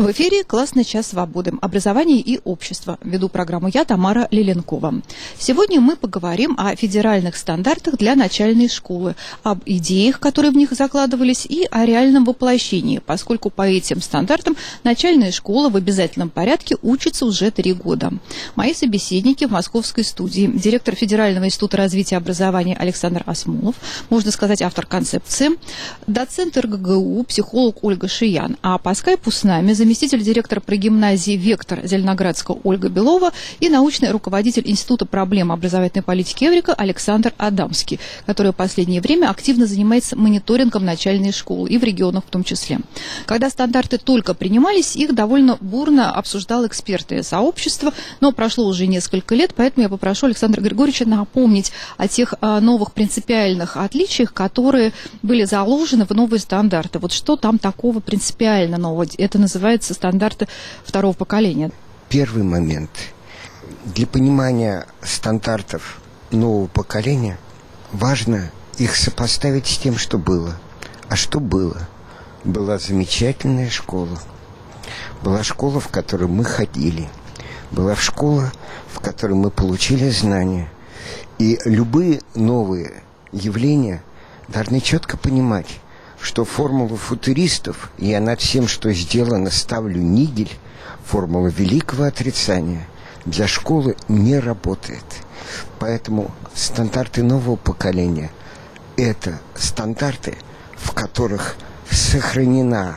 В эфире «Классный час свободы. Образование и общество». Веду программу я, Тамара Лиленкова. Сегодня мы поговорим о федеральных стандартах для начальной школы, об идеях, которые в них закладывались, и о реальном воплощении, поскольку по этим стандартам начальная школа в обязательном порядке учится уже 3 года. Мои собеседники в московской студии: директор Федерального института развития образования Александр Осмолов, можно сказать, автор концепции, доцент РГГУ, психолог Ольга Шиян, а по скайпу с нами заместитель директора прогимназии «Вектор» Зеленоградского Ольга Белова и научный руководитель Института проблем образовательной политики Эврика Александр Адамский, который в последнее время активно занимается мониторингом начальной школы и в регионах в том числе. Когда стандарты только принимались, их довольно бурно обсуждало экспертное сообщество, но прошло уже несколько лет, поэтому я попрошу Александра Григорьевича напомнить о тех новых принципиальных отличиях, которые были заложены в новые стандарты. Вот что там такого принципиально нового? Это называется стандарты второго поколения. Первый момент. Для понимания стандартов нового поколения важно их сопоставить с тем, что было. А что было? Была замечательная школа. Была школа, в которую мы ходили. Была школа, в которой мы получили знания. И любые новые явления должны четко понимать, что формула футуристов, я над всем, что сделано, ставлю нигель, формула великого отрицания, для школы не работает. Поэтому стандарты нового поколения – это стандарты, в которых сохранена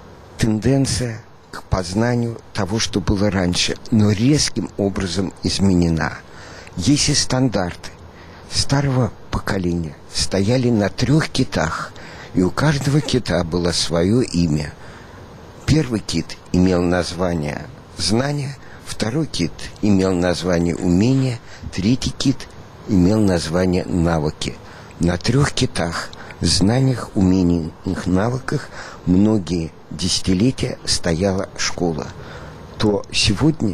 тенденция к познанию того, что было раньше, но резким образом изменена. Если стандарты старого поколения стояли на 3 китах, и у каждого кита было свое имя. Первый кит имел название знания, второй кит имел название умения, третий кит имел название навыки. На 3 китах, знаниях, умениях, навыках многие десятилетия стояла школа. То сегодня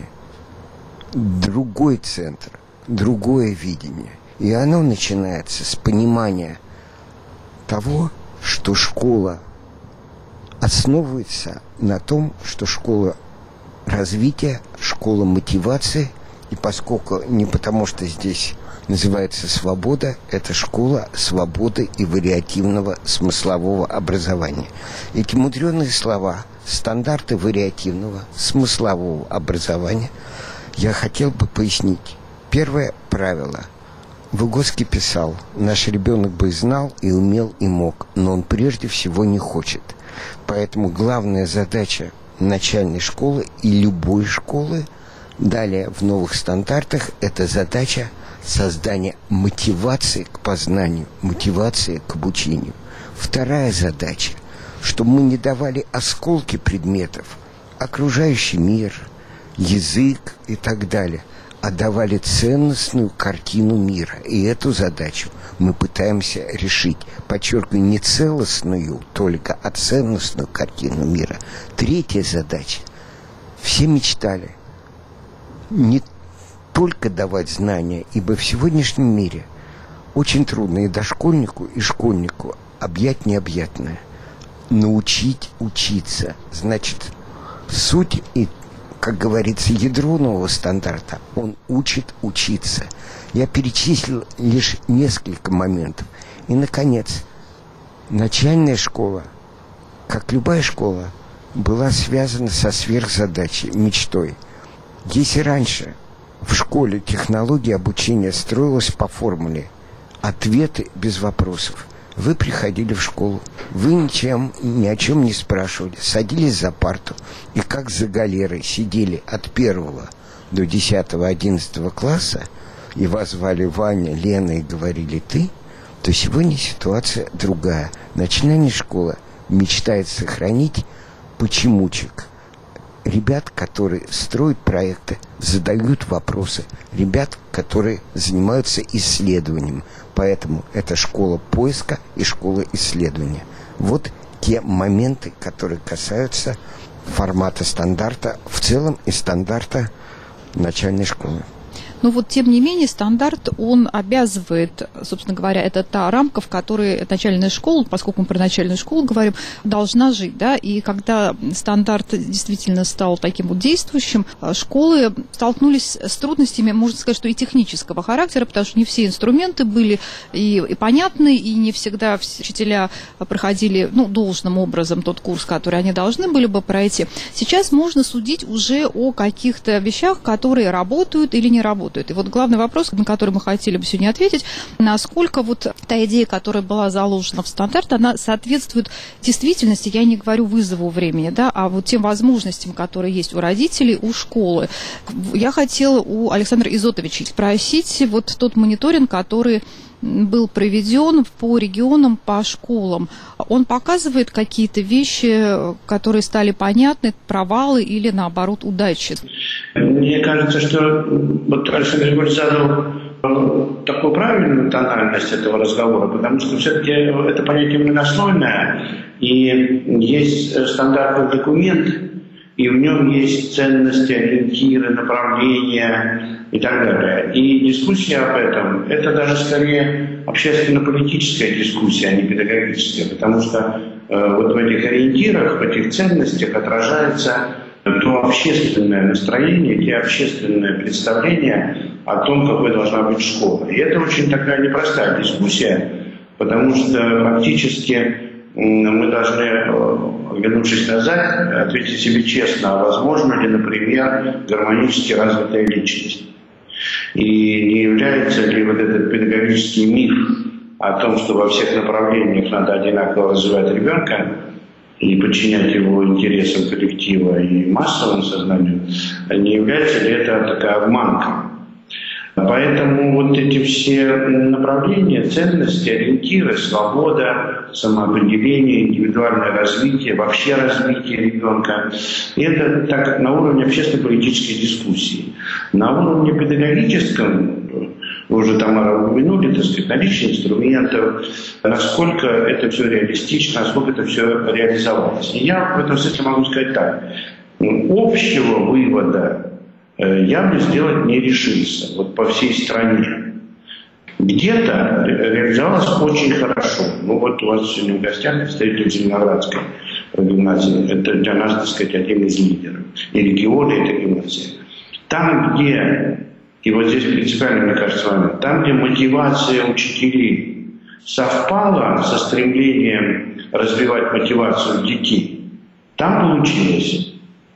другой центр, другое видение. И оно начинается с понимания того, что школа основывается на том, что школа развития, школа мотивации, и поскольку не потому, что здесь называется свобода, это школа свободы и вариативного смыслового образования. Эти мудреные слова, стандарты вариативного смыслового образования, я хотел бы пояснить. Первое правило. Выготский писал: наш ребенок бы знал и умел и мог, но он прежде всего не хочет. Поэтому главная задача начальной школы и любой школы, далее в новых стандартах, это задача создания мотивации к познанию, мотивации к обучению. Вторая задача, чтобы мы не давали осколки предметов, окружающий мир, язык и так далее, а давали ценностную картину мира. И эту задачу мы пытаемся решить. Подчеркиваю, не целостную только, а ценностную картину мира. Третья задача. Все мечтали не только давать знания, ибо в сегодняшнем мире очень трудно и дошкольнику, и школьнику объять необъятное. Научить учиться. Значит, суть и, как говорится, ядро нового стандарта, он учит учиться. Я перечислил лишь несколько моментов. И, наконец, начальная школа, как любая школа, была связана со сверхзадачей, мечтой. Если раньше в школе технология обучения строилась по формуле «ответы без вопросов», вы приходили в школу, вы ни о чем не спрашивали, садились за парту и как за галерой сидели от 1 до 10-11 класса, и вас звали Ваня, Лена и говорили «ты», то сегодня ситуация другая. Начальная школа мечтает сохранить почемучек. Ребят, которые строят проекты, задают вопросы. Ребят, которые занимаются исследованием. Поэтому это школа поиска и школа исследования. Вот те моменты, которые касаются формата стандарта в целом и стандарта начальной школы. Но вот, тем не менее, стандарт, он обязывает, собственно говоря, это та рамка, в которой начальная школа, поскольку мы про начальную школу говорим, должна жить, да, и когда стандарт действительно стал таким вот действующим, школы столкнулись с трудностями, можно сказать, что и технического характера, потому что не все инструменты были и понятны, и не всегда учителя проходили, должным образом тот курс, который они должны были бы пройти. Сейчас можно судить уже о каких-то вещах, которые работают или не работают. И вот главный вопрос, на который мы хотели бы сегодня ответить, насколько вот та идея, которая была заложена в стандарт, она соответствует действительности, я не говорю вызову времени, да, а вот тем возможностям, которые есть у родителей, у школы. Я хотела у Александра Изотовича спросить, вот тот мониторинг, который был проведен по регионам, по школам, он показывает какие-то вещи, которые стали понятны, провалы или, наоборот, удачи? Мне кажется, что вот Александр Григорьевич задал такую правильную тональность этого разговора, потому что все-таки это понятие многослойное, и есть стандартный документ, и в нем есть ценности, ориентиры, направления и так далее. И дискуссия об этом – это даже скорее общественно-политическая дискуссия, а не педагогическая, потому что вот в этих ориентирах, в этих ценностях отражается то общественное настроение, те общественные представления о том, какой должна быть школа. И это очень такая непростая дискуссия, потому что фактически мы должны, вернувшись назад, ответить себе честно, а возможно ли, например, гармонически развитая личность. И не является ли вот этот педагогический миф о том, что во всех направлениях надо одинаково развивать ребенка и подчинять его интересам коллектива и массовому сознанию, не является ли это такая обманка? Поэтому вот эти все направления, ценности, ориентиры, свобода, самоопределение, индивидуальное развитие, вообще развитие ребенка, это так на уровне общественно-политической дискуссии. На уровне педагогическом, вы уже, Тамара, упомянули, так сказать, наличие инструментов, насколько это все реалистично, насколько это все реализовалось. И я в этом смысле могу сказать так. Общего вывода я бы сделать не решился, вот по всей стране. Где-то реализовалось очень хорошо. Вот у вас сегодня в гостях представитель Зеленоградской гимназии. Это для нас, так сказать, один из лидеров. И регионы, это гимназия. Там, где, и вот здесь принципиально, мне кажется, момент, там, где мотивация учителей совпала со стремлением развивать мотивацию детей, там получилось.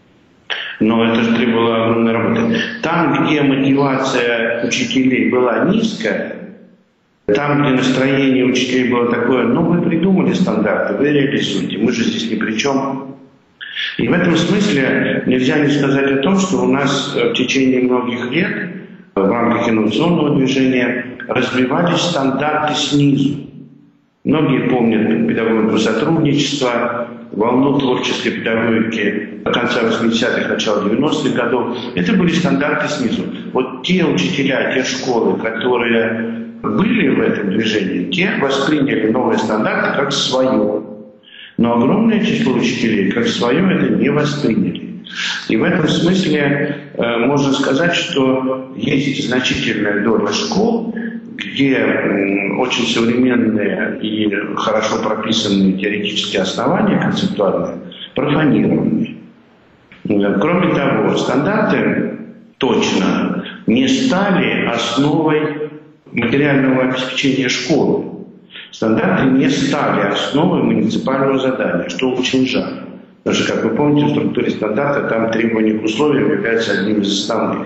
Но это же требовало огромной работы. Там, где мотивация учителей была низкая, там, где настроение учителей было такое, вы придумали стандарты, вы реализуете, мы же здесь ни при чем. И в этом смысле нельзя не сказать о том, что у нас в течение многих лет в рамках инновационного движения развивались стандарты снизу. Многие помнят педагогику сотрудничества, волну творческой педагогики конца 80-х, начала 90-х годов. Это были стандарты снизу. Вот те учителя, те школы, которые были в этом движении, те восприняли новые стандарты как свое. Но огромное число учителей как свое это не восприняли. И в этом смысле можно сказать, что есть значительная доля школ, где очень современные и хорошо прописанные теоретические основания, концептуальные, профанированы. Кроме того, стандарты точно не стали основой материального обеспечения школы. Стандарты не стали основой муниципального задания, что очень жаль. Потому что, как вы помните, в структуре стандарта там требования к условиям являются одним из основных.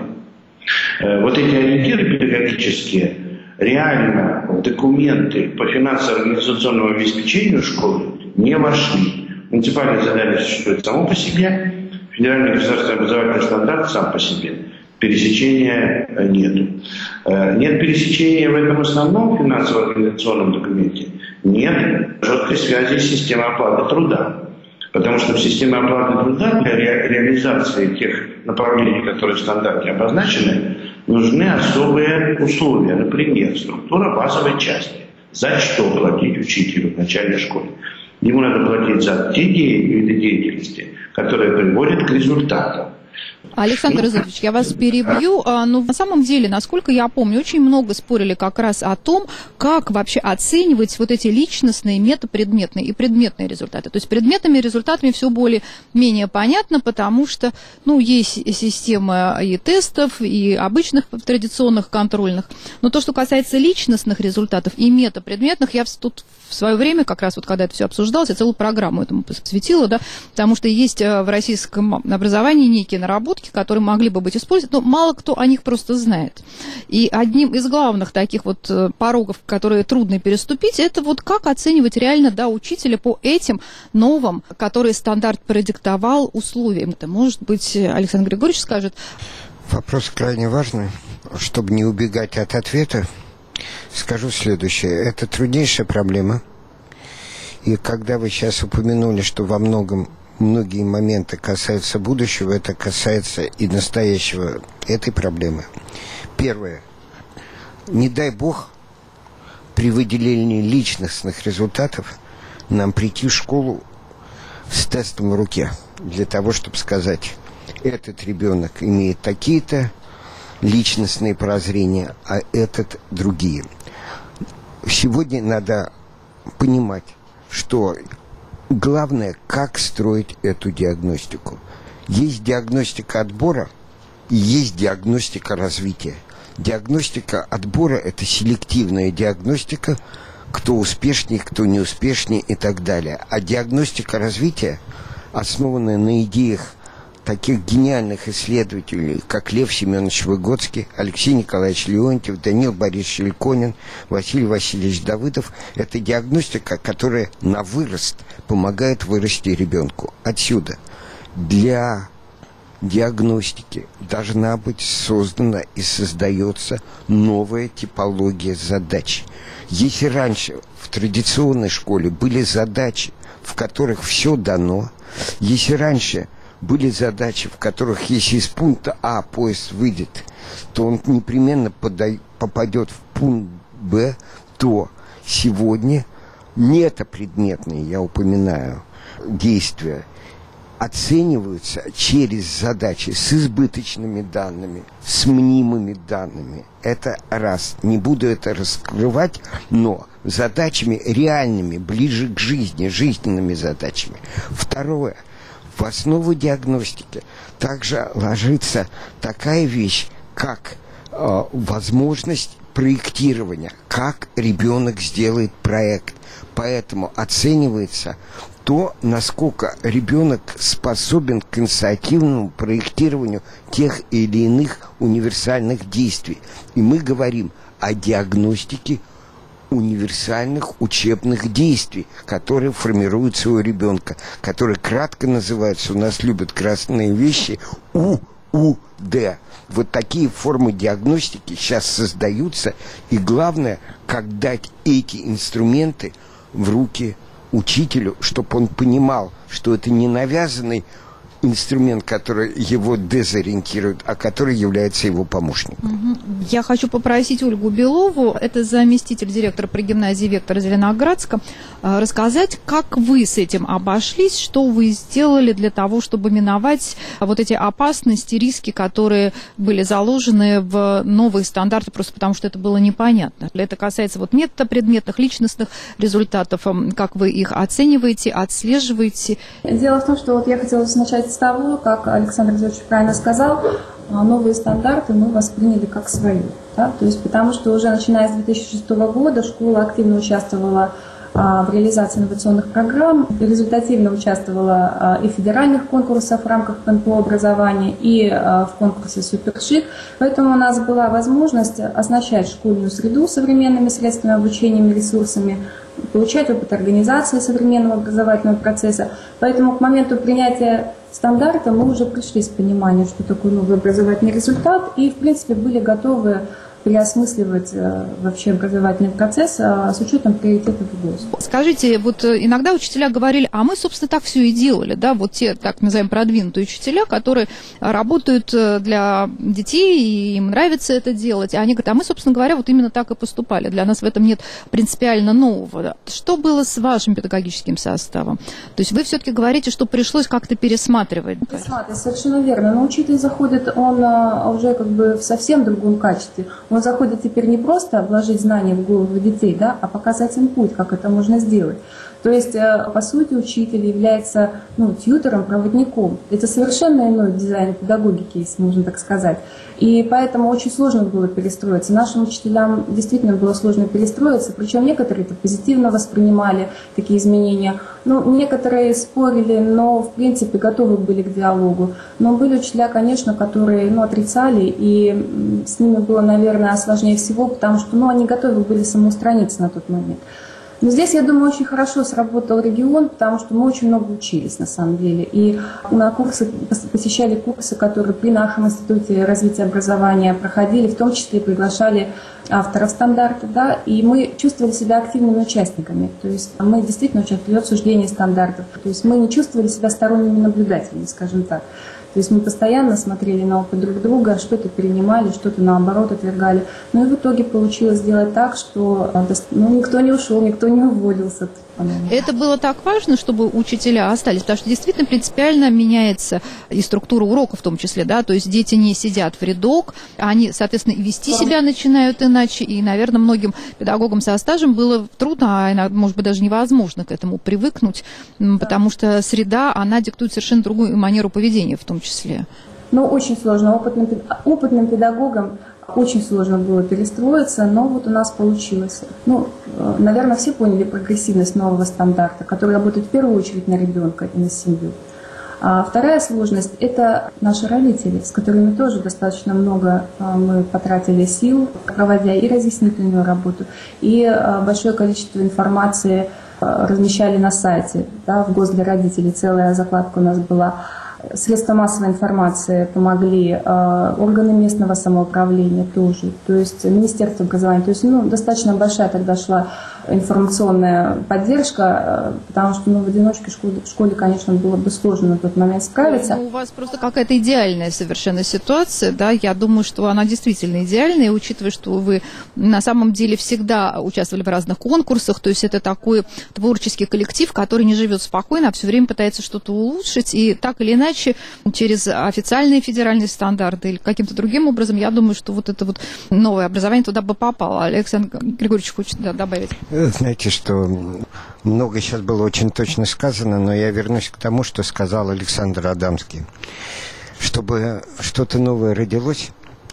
Вот эти ориентиры педагогические реально в документы по финансово-организационному обеспечению школы не вошли. Муниципальное задание существует само по себе, федеральный государственный образовательный стандарт сам по себе. Пересечения нет. Нет пересечения в этом основном финансово-организационном документе. Нет жесткой связи с системой оплаты труда. Потому что в системе оплаты труда для реализации тех направлений, которые в стандарте обозначены, нужны особые условия. Например, структура базовой части. За что платить учителю в начальной школе? Ему надо платить за те виды деятельности, которые приводят к результатам. Александр Изотович, я вас перебью. Но на самом деле, насколько я помню, очень много спорили как раз о том, как вообще оценивать вот эти личностные, метапредметные и предметные результаты. То есть предметными результатами все более-менее понятно, потому что, есть система и тестов, и обычных традиционных контрольных. Но то, что касается личностных результатов и метапредметных, я тут в свое время, как раз вот когда это все обсуждалось, я целую программу этому посвятила, да, потому что есть в российском образовании некие наработки, которые могли бы быть использованы, но мало кто о них просто знает. И одним из главных таких вот порогов, которые трудно переступить, это вот как оценивать реально, учителя по этим новым, которые стандарт продиктовал, условиям. Это, может быть, Александр Григорьевич скажет. Вопрос крайне важный. Чтобы не убегать от ответа, скажу следующее. Это труднейшая проблема. И когда вы сейчас упомянули, что во многом многие моменты касаются будущего, это касается и настоящего этой проблемы. Первое. Не дай бог при выделении личностных результатов нам прийти в школу с тестом в руке для того, чтобы сказать, этот ребенок имеет такие-то личностные прозрения, а этот другие. Сегодня надо понимать, что главное, как строить эту диагностику. Есть диагностика отбора и есть диагностика развития. Диагностика отбора – это селективная диагностика, кто успешнее, кто не успешнее и так далее. А диагностика развития, основанная на идеях таких гениальных исследователей, как Лев Семенович Выгодский, Алексей Николаевич Леонтьев, Даниил Борисович Ильконин, Василий Васильевич Давыдов, это диагностика, которая на вырост помогает вырасти ребенку. Отсюда для диагностики должна быть создана и создается новая типология задач. Если раньше в традиционной школе были задачи, в которых все дано, если раньше были задачи, в которых, если из пункта А поезд выйдет, то он непременно попадет в пункт Б, то сегодня метапредметные, я упоминаю, действия оцениваются через задачи с избыточными данными, с мнимыми данными. Это раз. Не буду это раскрывать, но задачами реальными, ближе к жизни, жизненными задачами. Второе. В основу диагностики также ложится такая вещь, как возможность проектирования, как ребенок сделает проект. Поэтому оценивается то, насколько ребенок способен к инициативному проектированию тех или иных универсальных действий. И мы говорим о диагностике универсальных учебных действий, которые формируются у ребенка, которые кратко называются, у нас любят красные вещи, УУД. Вот такие формы диагностики сейчас создаются, и главное, как дать эти инструменты в руки учителю, чтобы он понимал, что это не навязанный инструмент, который его дезориентирует, а который является его помощником. Я хочу попросить Ольгу Белову, это заместитель директора при гимназии «Вектор» Зеленоградска, рассказать, как вы с этим обошлись, что вы сделали для того, чтобы миновать вот эти опасности, риски, которые были заложены в новые стандарты, просто потому что это было непонятно. Это касается вот метапредметных, личностных результатов, как вы их оцениваете, отслеживаете. Дело в том, что вот я хотела начать с того, как Александр Григорьевич правильно сказал, новые стандарты мы восприняли как свои. Да? То есть, потому что уже начиная с 2006 года школа активно участвовала в реализации инновационных программ, результативно участвовала и в федеральных конкурсах в рамках ПНПО образования, и в конкурсе «Супершик». Поэтому у нас была возможность оснащать школьную среду современными средствами обучения и ресурсами, получать опыт организации современного образовательного процесса. Поэтому к моменту принятия стандарта мы уже пришли с пониманием, что такое новый образовательный результат, и, в принципе, были готовы переосмысливать вообще образовательный процесс с учетом приоритетов ГОС. Скажите, вот иногда учителя говорили, а мы, собственно, так все и делали, да, вот те, так называемые, продвинутые учителя, которые работают для детей, и им нравится это делать, а они говорят, а мы, собственно говоря, вот именно так и поступали, для нас в этом нет принципиально нового. Что было с вашим педагогическим составом? То есть вы все-таки говорите, что пришлось как-то пересматривать. Пересматривать, совершенно верно. Но учитель заходит, он уже как бы в совсем другом качестве. Он заходит теперь не просто вложить знания в голову детей, да, а показать им путь, как это можно сделать. То есть, по сути, учитель является тьютором, проводником. Это совершенно иной дизайн педагогики, если можно так сказать. И поэтому очень сложно было перестроиться. Нашим учителям действительно было сложно перестроиться, причем некоторые это позитивно воспринимали, такие изменения. Некоторые спорили, но, в принципе, готовы были к диалогу. Но были учителя, конечно, которые отрицали, и с ними было, наверное, сложнее всего, потому что они готовы были самоустраниться на тот момент. Но здесь, я думаю, очень хорошо сработал регион, потому что мы очень много учились, на самом деле. И на курсы, посещали курсы, которые при нашем институте развития образования проходили, в том числе приглашали авторов стандартов, да, и мы чувствовали себя активными участниками. То есть мы действительно участвовали в обсуждении стандартов. То есть мы не чувствовали себя сторонними наблюдателями, скажем так. То есть мы постоянно смотрели на опыт друг друга, что-то перенимали, что-то наоборот отвергали. И в итоге получилось сделать так, что никто не ушел, никто не уволился. Это было так важно, чтобы учителя остались, потому что действительно принципиально меняется и структура урока в том числе, да, то есть дети не сидят в рядок, они, соответственно, и вести себя начинают иначе, и, наверное, многим педагогам со стажем было трудно, а, может быть, даже невозможно к этому привыкнуть, потому что среда, она диктует совершенно другую манеру поведения в том числе. Очень сложно. Опытным педагогам очень сложно было перестроиться, но вот у нас получилось. Наверное, все поняли прогрессивность нового стандарта, который работает в первую очередь на ребенка и на семью. А вторая сложность – это наши родители, с которыми тоже достаточно много мы потратили сил, проводя и разъяснительную работу, и большое количество информации размещали на сайте, да, в ГОС для родителей, целая закладка у нас была. Средства массовой информации помогли, органы местного самоуправления тоже, то есть Министерство образования. То есть достаточно большая тогда шла информационная поддержка, потому что в одиночке в школе, конечно, было бы сложно на тот момент справиться. У вас просто какая-то идеальная совершенно ситуация, да, я думаю, что она действительно идеальная, учитывая, что вы на самом деле всегда участвовали в разных конкурсах, то есть это такой творческий коллектив, который не живет спокойно, а все время пытается что-то улучшить, и так или иначе через официальные федеральные стандарты или каким-то другим образом, я думаю, что вот это вот новое образование туда бы попало. Александр Григорьевич хочет добавить. Знаете, что много сейчас было очень точно сказано, но я вернусь к тому, что сказал Александр Адамский. Чтобы что-то новое родилось,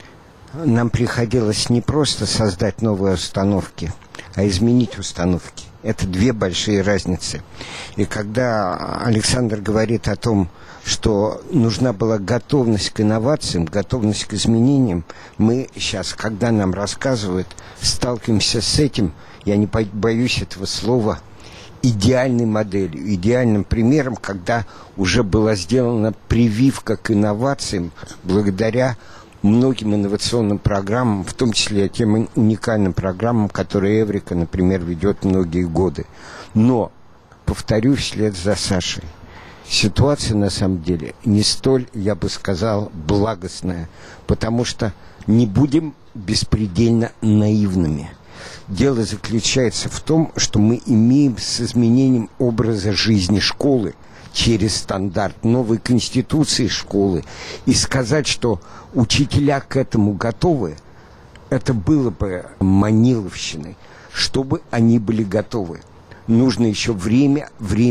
нам приходилось не просто создать новые установки, а изменить установки. Это две большие разницы. И когда Александр говорит о том, что нужна была готовность к инновациям, готовность к изменениям, мы сейчас, когда нам рассказывают, сталкиваемся с этим, я не боюсь этого слова, идеальной моделью, идеальным примером, когда уже была сделана прививка к инновациям благодаря многим инновационным программам, в том числе тем уникальным программам, которые Эврика, например, ведет многие годы. Но, повторю вслед за Сашей, ситуация на самом деле не столь, я бы сказал, благостная, потому что не будем беспредельно наивными. Дело заключается в том, что мы имеем с изменением образа жизни школы через стандарт новой конституции школы. И сказать, что учителя к этому готовы, это было бы маниловщиной. Чтобы они были готовы, нужно еще время.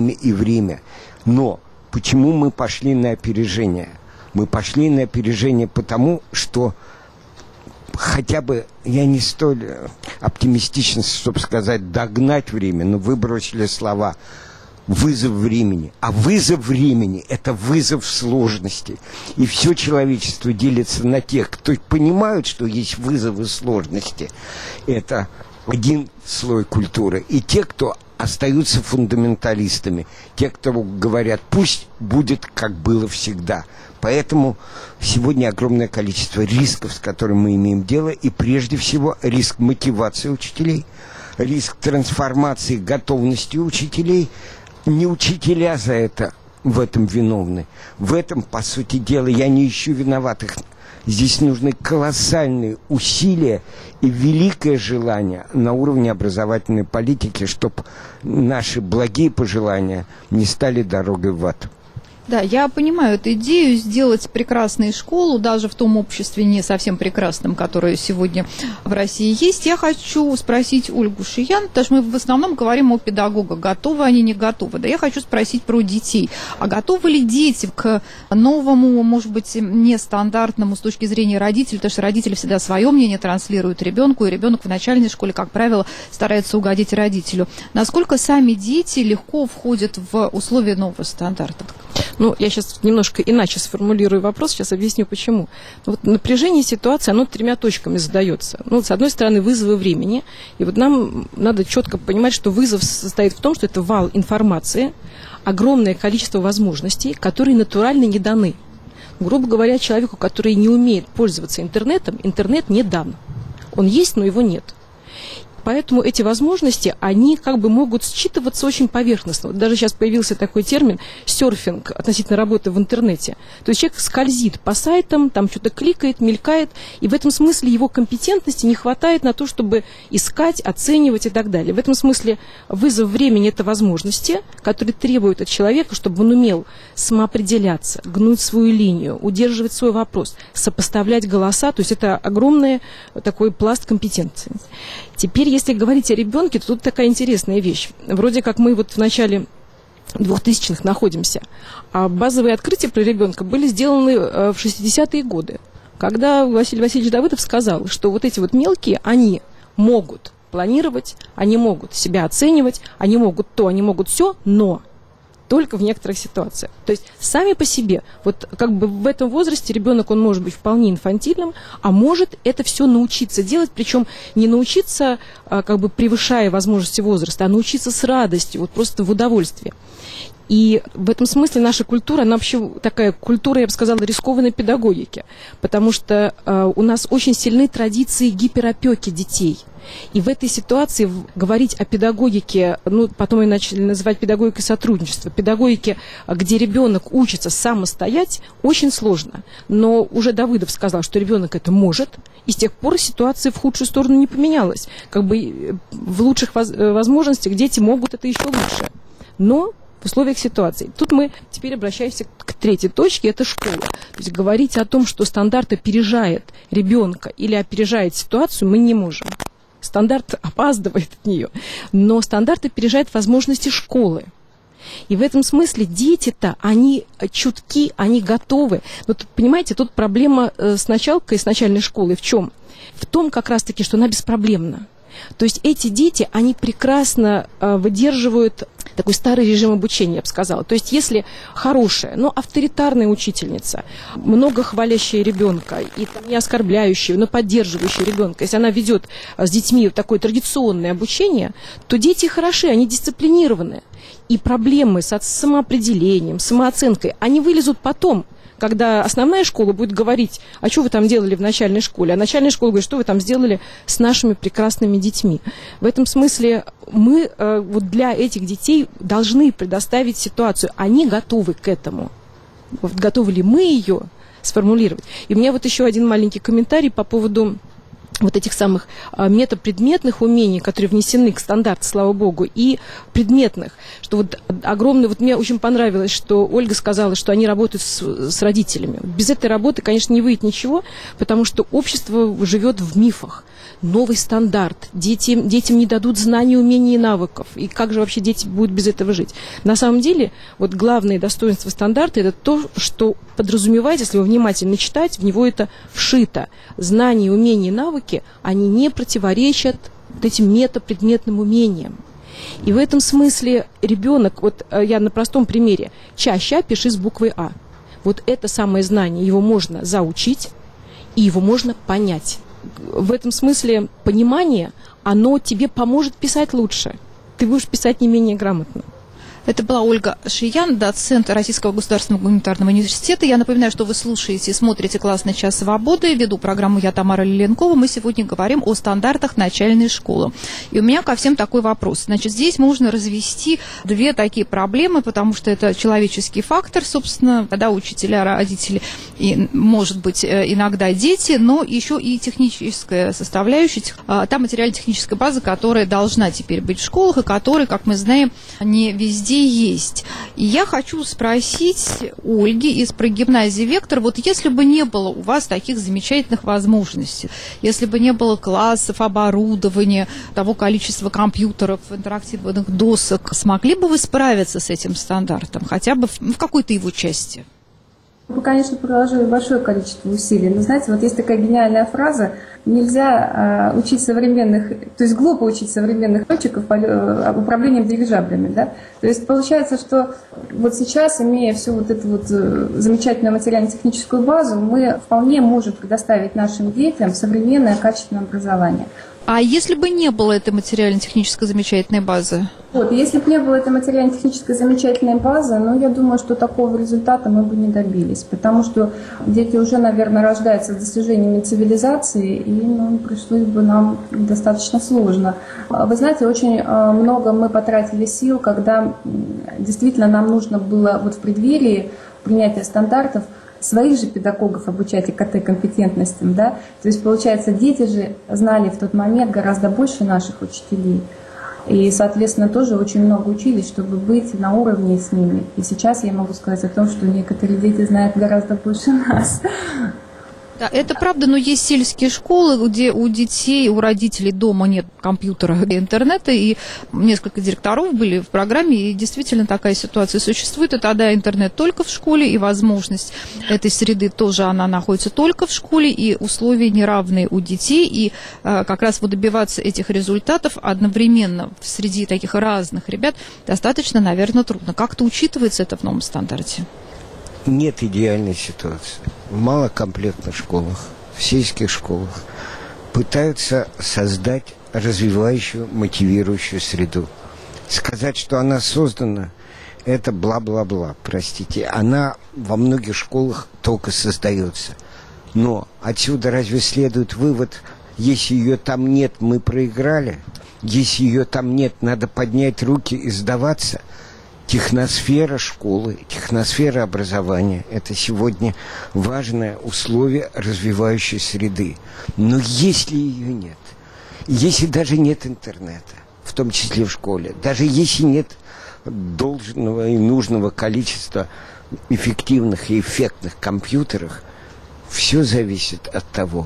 Но почему мы пошли на опережение? Мы пошли на опережение потому, что хотя бы, я не столь оптимистичен, чтобы сказать, догнать время, но вы бросили слова «вызов времени». А вызов времени – это вызов сложности. И все человечество делится на тех, кто понимают, что есть вызовы сложности. Это один слой культуры. И те, кто остаются фундаменталистами. Те, кто говорят, пусть будет, как было всегда. Поэтому сегодня огромное количество рисков, с которыми мы имеем дело, и прежде всего риск мотивации учителей, риск трансформации готовности учителей. Не учителя за это в этом виновны. В этом, по сути дела, я не ищу виноватых. Здесь нужны колоссальные усилия и великое желание на уровне образовательной политики, чтобы наши благие пожелания не стали дорогой в ад. Да, я понимаю эту идею сделать прекрасную школу, даже в том обществе не совсем прекрасном, которое сегодня в России есть. Я хочу спросить Ольгу Шиян, потому что мы в основном говорим о педагогах, готовы они, не готовы. Да, я хочу спросить про детей. А готовы ли дети к новому, может быть, нестандартному с точки зрения родителей, потому что родители всегда свое мнение транслируют ребенку, и ребенок в начальной школе, как правило, старается угодить родителю. Насколько сами дети легко входят в условия нового стандарта? Ну, я сейчас немножко иначе сформулирую вопрос, сейчас объясню почему. Вот напряжение ситуации, оно 3 точками задается. Ну, с одной стороны, вызовы времени, и вот нам надо четко понимать, что вызов состоит в том, что это вал информации, огромное количество возможностей, которые натурально не даны. Грубо говоря, человеку, который не умеет пользоваться интернетом, интернет не дан. Он есть, но его нет. Поэтому эти возможности, они как бы могут считываться очень поверхностно. Вот даже сейчас появился такой термин серфинг относительно работы в интернете. То есть человек скользит по сайтам, там что-то кликает, мелькает, и в этом смысле его компетентности не хватает на то, чтобы искать, оценивать и так далее. В этом смысле вызов времени – это возможности, которые требуют от человека, чтобы он умел самоопределяться, гнуть свою линию, удерживать свой вопрос, сопоставлять голоса. То есть это огромный такой пласт компетенции. Теперь, если говорить о ребенке, то тут такая интересная вещь. Вроде как мы вот в начале 2000-х находимся, а базовые открытия про ребенка были сделаны в 60-е годы, когда Василий Васильевич Давыдов сказал, что вот эти вот мелкие, они могут планировать, они могут себя оценивать, они могут то, они могут все, но только в некоторых ситуациях. То есть сами по себе, вот как бы в этом возрасте ребенок, он может быть вполне инфантильным, а может это все научиться делать, причем не научиться, как бы превышая возможности возраста, а научиться с радостью, вот просто в удовольствии. И в этом смысле наша культура, она вообще такая культура, я бы сказала, рискованной педагогики, потому что у нас очень сильны традиции гиперопеки детей. И в этой ситуации говорить о педагогике, ну, потом ее начали называть педагогикой сотрудничества, педагогике, где ребенок учится самостоять, очень сложно. Но уже Давыдов сказал, что ребенок это может, и с тех пор ситуация в худшую сторону не поменялась. Как бы в лучших возможностях дети могут это еще лучше. Но в условиях ситуации. Тут мы теперь обращаемся к третьей точке, это школа. То есть говорить о том, что стандарт опережает ребенка или опережает ситуацию, мы не можем. Стандарт опаздывает от нее, но стандарт опережает возможности школы. И в этом смысле дети-то, они чутки, они готовы. Но, понимаете, тут проблема с началкой, с начальной школы в чем? В том как раз-таки, что она беспроблемна. То есть эти дети, они прекрасно выдерживают такой старый режим обучения, я бы сказала. То есть если хорошая, но авторитарная учительница, много хвалящая ребенка, и не оскорбляющая, но поддерживающая ребенка, если она ведет с детьми такое традиционное обучение, то дети хороши, они дисциплинированы. И проблемы с самоопределением, самооценкой, они вылезут потом, когда основная школа будет говорить, а что вы там делали в начальной школе, а начальная школа говорит, что вы там сделали с нашими прекрасными детьми. В этом смысле мы вот для этих детей должны предоставить ситуацию, они готовы к этому. Вот готовы ли мы ее сформулировать? И у меня вот еще один маленький комментарий по поводу вот этих самых метапредметных умений, которые внесены к стандарту, слава богу, и предметных, что вот огромное, вот мне очень понравилось, что Ольга сказала, что они работают с родителями. Без этой работы, конечно, не выйдет ничего, потому что общество живет в мифах. Новый стандарт, детям не дадут знаний, умений и навыков, и как же вообще дети будут без этого жить? На самом деле, вот главное достоинство стандарта – это то, что подразумевает, если его внимательно читать, в него это вшито. Знания, умения и навыки, они не противоречат вот этим метапредметным умениям. И в этом смысле ребенок, вот я на простом примере, чаще пиши с буквой А. Вот это самое знание, его можно заучить, и его можно понять. В этом смысле понимание, оно тебе поможет писать лучше. ты будешь писать не менее грамотно. Это была Ольга Шиян, доцент Российского государственного гуманитарного университета. Я напоминаю, что вы слушаете и смотрите «Классный час свободы». Веду программу я, Тамара Лиленкова. Мы сегодня говорим о стандартах начальной школы. И у меня ко всем такой вопрос. Значит, здесь можно развести две такие проблемы, потому что это человеческий фактор, собственно, когда учителя, родители и, может быть, иногда дети, но еще и техническая составляющая, та материально-техническая база, которая должна теперь быть в школах, и которая, как мы знаем, не везде есть. И я хочу спросить Ольги из прогимназии «Вектор», вот если бы не было у вас таких замечательных возможностей, если бы не было классов, оборудования, того количества компьютеров, интерактивных досок, смогли бы вы справиться с этим стандартом, хотя бы в какой-то его части? Мы, конечно, приложили большое количество усилий, но, знаете, вот есть такая гениальная фраза: нельзя учить современных, то есть глупо учить современных летчиков управлением дирижаблями, да? То есть получается, что вот сейчас, имея всю вот эту вот замечательную материально-техническую базу, мы вполне можем предоставить нашим детям современное качественное образование. А если бы не было этой материально-технической замечательной базы? Вот, если бы не было этой материально-технической замечательной базы, ну, я думаю, что такого результата мы бы не добились, потому что дети уже, наверное, рождаются с достижениями цивилизации, и, ну, пришлось бы нам достаточно сложно. Вы знаете, очень много мы потратили сил, когда действительно нам нужно было вот в преддверии принятия стандартов своих же педагогов обучать ИКТ-компетентностям, да, то есть, получается, дети же знали в тот момент гораздо больше наших учителей, и, соответственно, тоже очень много учились, чтобы быть на уровне с ними. И сейчас я могу сказать о том, что некоторые дети знают гораздо больше нас. Да, это правда, но есть сельские школы, где у детей, у родителей дома нет компьютера и интернета, и несколько директоров были в программе, и действительно такая ситуация существует, и тогда интернет только в школе, и возможность этой среды тоже, она находится только в школе, и условия неравные у детей, и как раз вот добиваться этих результатов одновременно среди таких разных ребят достаточно, наверное, трудно. Как-то учитывается это в новом стандарте? Нет идеальной ситуации. В малокомплектных школах, в сельских школах пытаются создать развивающую, мотивирующую среду. Сказать, что она создана, это бла-бла-бла, простите. Она во многих школах только создается. Но отсюда разве следует вывод: если ее там нет, мы проиграли? Если ее там нет, надо поднять руки и сдаваться? Техносфера школы, техносфера образования – это сегодня важное условие развивающей среды. Но если ее нет, если даже нет интернета, в том числе в школе, даже если нет должного и нужного количества эффективных и эффектных компьютеров, все зависит от того,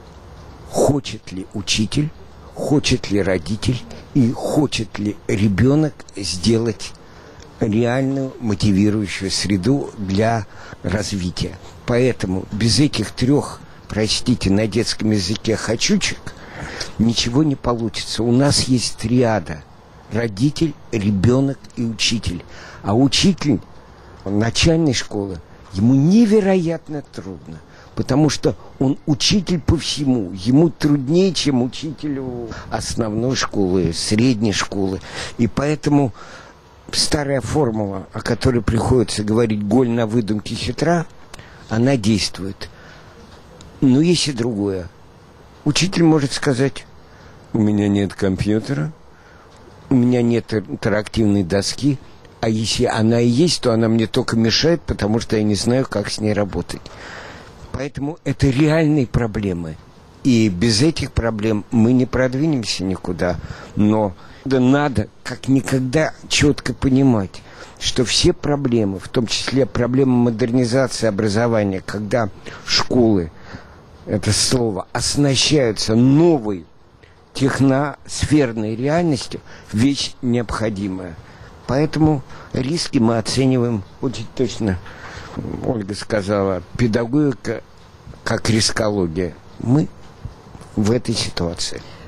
хочет ли учитель, хочет ли родитель и хочет ли ребенок сделать реальную мотивирующую среду для развития. Поэтому без этих трех, простите, на детском языке «хочучек» ничего не получится. У нас есть триада: родитель, ребенок и учитель. А учитель начальной школы, ему невероятно трудно, потому что он учитель по всему. Ему труднее, чем учителю основной школы, средней школы. И поэтому старая формула, о которой приходится говорить «голь на выдумке хитра», она действует. Но есть и другое. Учитель может сказать: у меня нет компьютера, у меня нет интерактивной доски, а если она и есть, то она мне только мешает, потому что я не знаю, как с ней работать. Поэтому это реальные проблемы. И без этих проблем мы не продвинемся никуда. Но надо как никогда четко понимать, что все проблемы, в том числе проблемы модернизации образования, когда школы, это слово, оснащаются новой техносферной реальностью, вещь необходимая. Поэтому риски мы оцениваем очень точно. Ольга сказала, педагогика как рискология. Мы в этой ситуации.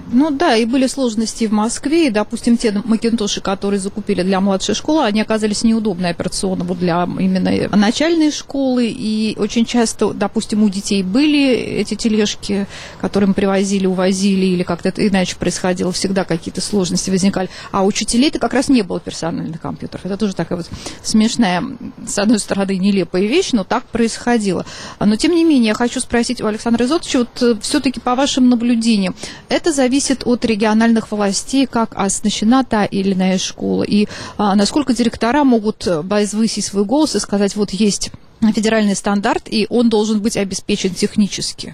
Ну да, и были сложности в Москве, и, допустим, те макинтоши, которые закупили для младшей школы, они оказались неудобны операционно вот для именно начальной школы, и очень часто, допустим, у детей были эти тележки, которые мы привозили, увозили, или как-то это иначе происходило, всегда какие-то сложности возникали, а у учителей-то как раз не было персональных компьютеров. Это тоже такая вот смешная, с одной стороны, нелепая вещь, но так происходило. Но, тем не менее, я хочу спросить у Александра Изотовича, вот все-таки по вашим наблюдениям, это зависит от региональных властей, как оснащена та или иная школа, и насколько директора могут возвысить свой голос и сказать, вот есть федеральный стандарт, и он должен быть обеспечен технически?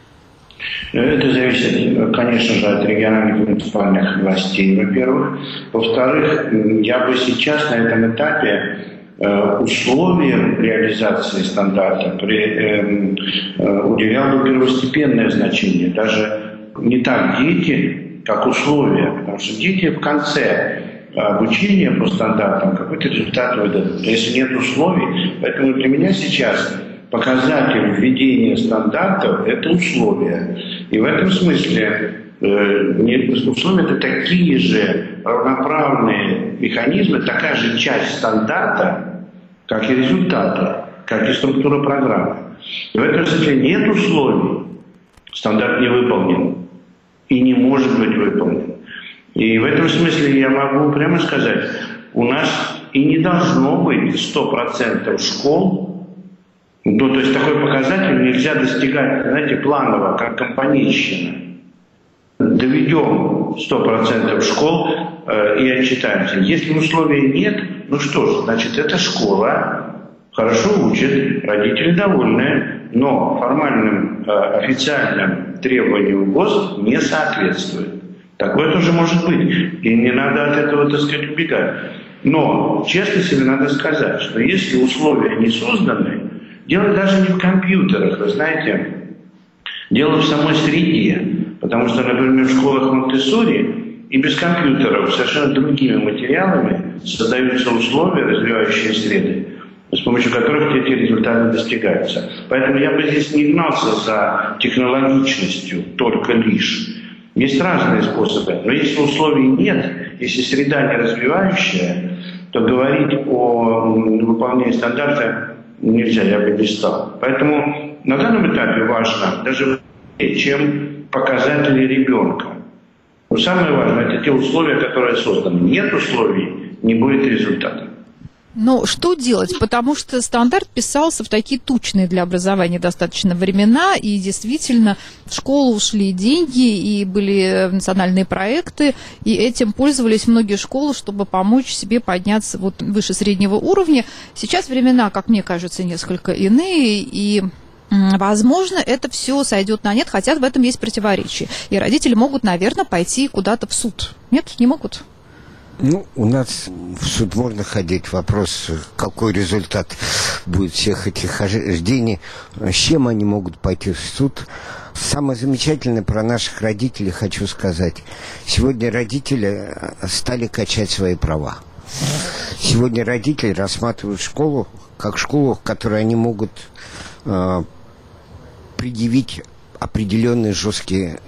Это зависит, конечно же, от региональных и муниципальных властей, во-первых. Во-вторых, я бы сейчас на этом этапе условиям реализации стандарта уделял бы первостепенное значение. Даже не так дети, как условия. Потому что дети в конце обучения по стандартам какой-то результат выдадут. Если нет условий, поэтому для меня сейчас показатель введения стандартов – это условия. И в этом смысле условия – это такие же равноправные механизмы, такая же часть стандарта, как и результаты, как и структура программы. И в этом смысле нет условий, стандарт не выполнен и не может быть выполнен. И в этом смысле я могу прямо сказать, у нас и не должно быть 100% школ. Ну, то есть такой показатель нельзя достигать, знаете, планово, как компанейщина. Доведем 100% школ и отчитаемся. Если условий нет, ну что ж, значит, эта школа хорошо учит, родители довольны, но формальным официальным требованиям ГОСТ не соответствует. Такое тоже может быть. И не надо от этого, так сказать, убегать. Но честно себе надо сказать, что если условия не созданы, дело даже не в компьютерах, вы знаете, дело в самой среде. Потому что, например, в школах Монтессори и без компьютеров совершенно другими материалами создаются условия, развивающие среды, с помощью которых эти результаты достигаются. Поэтому я бы здесь не гнался за технологичностью только лишь. Есть разные способы, но если условий нет, если среда не развивающая, то говорить о выполнении стандарта нельзя, я бы не стал. Поэтому на данном этапе важно даже чем показатели ребенка. Но самое важное – это те условия, которые созданы. Нет условий, не будет результата. Но что делать? Потому что стандарт писался в такие тучные для образования достаточно времена, и действительно в школу ушли деньги, и были национальные проекты, и этим пользовались многие школы, чтобы помочь себе подняться вот выше среднего уровня. Сейчас времена, как мне кажется, несколько иные, и возможно, это все сойдет на нет, хотя в этом есть противоречие. И родители могут, наверное, пойти куда-то в суд. Нет, не могут? Ну, у нас в суд можно ходить. Вопрос, какой результат будет всех этих хождений, с чем они могут пойти в суд. Самое замечательное про наших родителей хочу сказать. Сегодня родители стали качать свои права. Сегодня родители рассматривают школу как школу, в которой они могут предъявить определенные жесткие